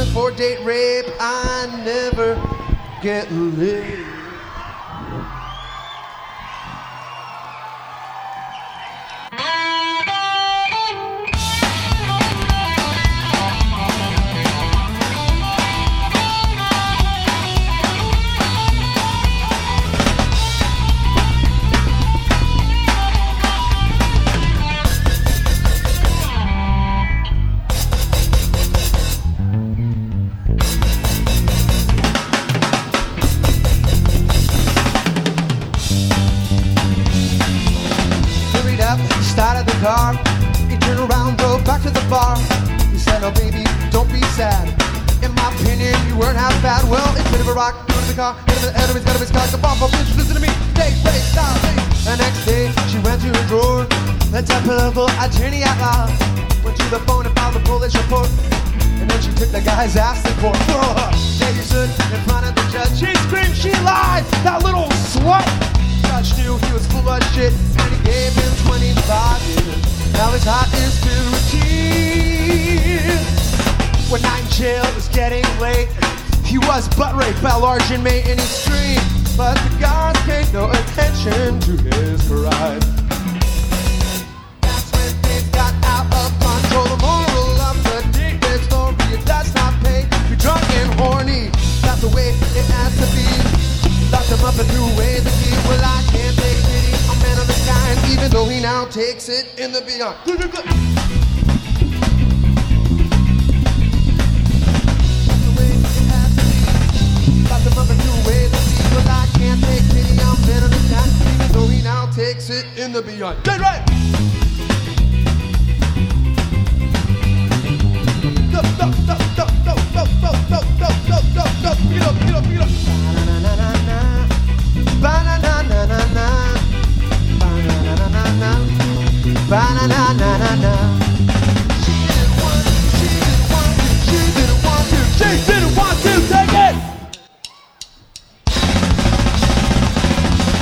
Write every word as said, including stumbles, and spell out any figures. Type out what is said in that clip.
before date rape. I never get laid. Started the car, he turned around, drove back to the bar. He said, oh baby, don't be sad. In my opinion, you weren't half bad. Well, it's a bit of a rock, doing the car, end of the enemy's got of his cock. The bomb, bomb, bitch, listen to me, stay, stay, stop, stay. The next day, she went to her drawer, the typical attorney at law. Went to the phone and filed the police report, and then she took the guy's ass to court. There you stood in front of the judge, she screamed, she lied, that little slut. Judge knew he was full of shit, and he gave him twenty-five years. Now his heart is filled with tears. When night in jail was getting late, he was butt raped by a large inmate and he screamed, but the guards paid no attention to his cries. That's when things got out of control. The moral of the dickhead story, it does not pay to be drunk and horny. That's the way it has to be. Locked him up and threw away the key. Well, I can't take pity on man of the sky, and even though he now takes it in the beyond. Good, good, good. That's the way it has to be. Locked him up and threw away the key. Well, I can't take pity on man of the sky, even though he now takes it in the beyond. Good, right. Go, go, go, go, go, go, go, go, go, go, go, go, get up, get up.